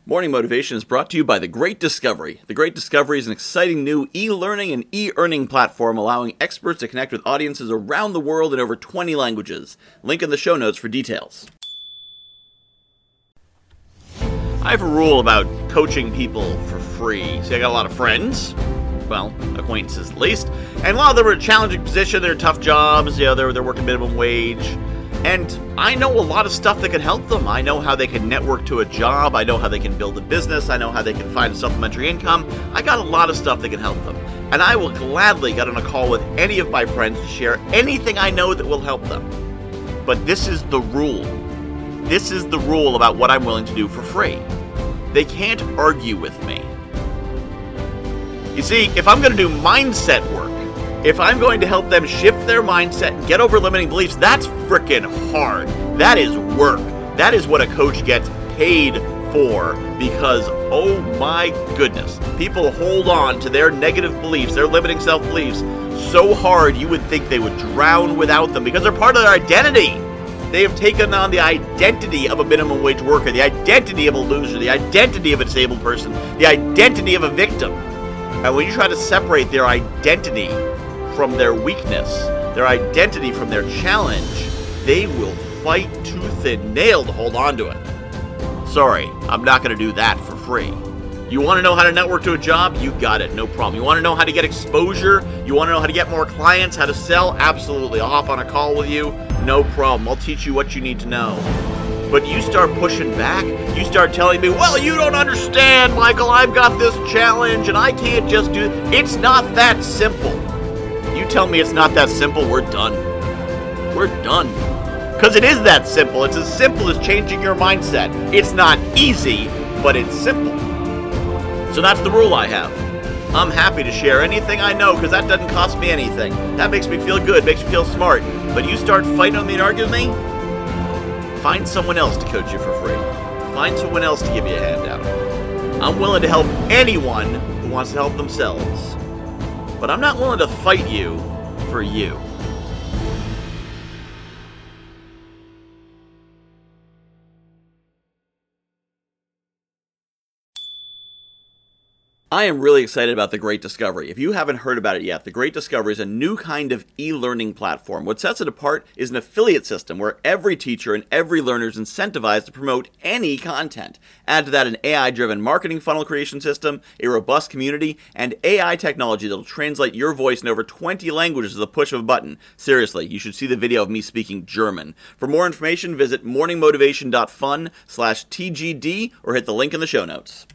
Morning Motivation is brought to you by The Great Discovery. The Great Discovery is an exciting new e-learning and e-earning platform allowing experts to connect with audiences around the world in over 20 languages. Link in the show notes for details. I have a rule about coaching people for free. See, I got a lot of friends, well, acquaintances at least, and a lot of them are in a challenging position, they're tough jobs, they're working minimum wage. And I know a lot of stuff that can help them. I know how they can network to a job. I know how they can build a business. I know how they can find a supplementary income. I got a lot of stuff that can help them. And I will gladly get on a call with any of my friends to share anything I know that will help them. But this is the rule. This is the rule about what I'm willing to do for free. They can't argue with me. You see, if I'm going to do mindset work, if I'm going to help them shift their mindset and get over limiting beliefs, that's frickin' hard. That is work. That is what a coach gets paid for because, oh my goodness, people hold on to their negative beliefs, their limiting self-beliefs so hard you would think they would drown without them because they're part of their identity. They have taken on the identity of a minimum wage worker, the identity of a loser, the identity of a disabled person, the identity of a victim. And when you try to separate their identity from their weakness, their identity from their challenge, they will fight tooth and nail to hold on to it. Sorry, I'm not going to do that for free. You want to know how to network to a job? You got it, no problem. You want to know how to get exposure? You want to know how to get more clients, how to sell? Absolutely, I'll hop on a call with you, no problem. I'll teach you what you need to know. But you start pushing back, you start telling me, well, you don't understand, Michael, I've got this challenge and I can't just do it. It's not that simple. You tell me it's not that simple, we're done. We're done. Because it is that simple. It's as simple as changing your mindset. It's not easy, but it's simple. So that's the rule I have. I'm happy to share anything I know because that doesn't cost me anything. That makes me feel good, makes me feel smart. But you start fighting with me and arguing with me, find someone else to coach you for free. Find someone else to give you a handout. I'm willing to help anyone who wants to help themselves. But I'm not willing to fight you for you. I am really excited about The Great Discovery. If you haven't heard about it yet, The Great Discovery is a new kind of e-learning platform. What sets it apart is an affiliate system where every teacher and every learner is incentivized to promote any content. Add to that an AI-driven marketing funnel creation system, a robust community, and AI technology that will translate your voice in over 20 languages with a push of a button. Seriously, you should see the video of me speaking German. For more information, visit morningmotivation.fun/TGD or hit the link in the show notes.